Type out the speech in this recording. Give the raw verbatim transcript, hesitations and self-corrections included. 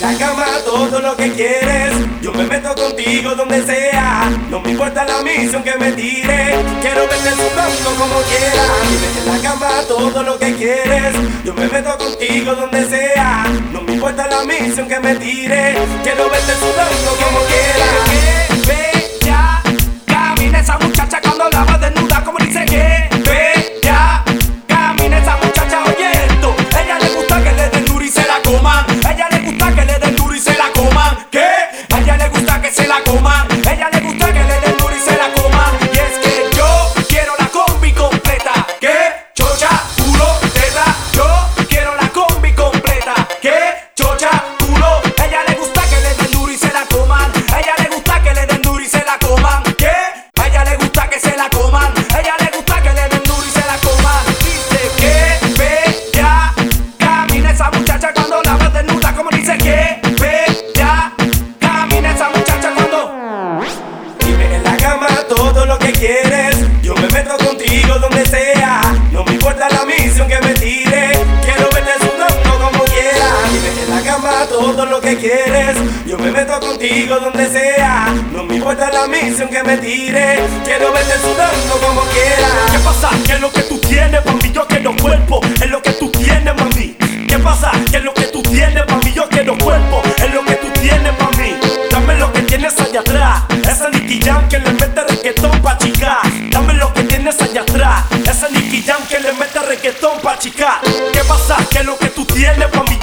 la cama todo lo que quieres. Yo me meto contigo donde sea. No me importa la misión que me tire. Quiero verte sudando como quieras. Dime en la cama todo lo que quieres. Yo me meto contigo donde sea. No me importa la misión que me tire. Quiero verte sudando como quieras. Bella, camina esa muchacha cuando la va desnuda, como dice que bella, camina esa muchacha, oye esto. Ella le gusta que le den duro y se la coman. Ella le gusta que le den duro y se la coman. ¿Qué? A ella le gusta que se la coman. Ella le gusta que le den duro y se la coman. Y es que yo quiero la combi completa. ¿Qué? Chocha, culo, teta. Yo quiero la combi completa. ¿Qué? Chocha, culo. Ella le gusta que le den duro y se la coman. Ella le gusta que le den duro y se la coman. ¿Qué? A ella le gusta que se la coman. Ella le gusta que le den duro y se la coman. Dice que bella, camina esa muchacha cuando la va desnuda, como dice que bella, camina esa muchacha cuando. Dime en la cama todo lo que quieres. Yo me meto contigo donde sea. No me importa la misión que me tire. Quiero verte sudando como quieras. Dime en la cama todo lo que quieres. Yo me meto contigo donde sea. No me importa la misión que me tire. Quiero verte sudando como quieras. ¿Qué pasa? ¿Qué es lo que tú tienes, mami? Yo quiero cuerpo. Es lo que tú tienes, mami. ¿Qué pasa? ¿Qué es lo que tú tienes, mami? Yo quiero cuerpo. Es lo que tú tienes, mami. Dame lo que tienes allá atrás. Ese Nicky Jam que le mete reggaetón pa' chicar. Dame lo que tienes allá atrás. Ese Nicky Jam que le mete reggaetón pa' chicar. ¿Qué pasa? ¿Qué es lo que tú tienes, mami?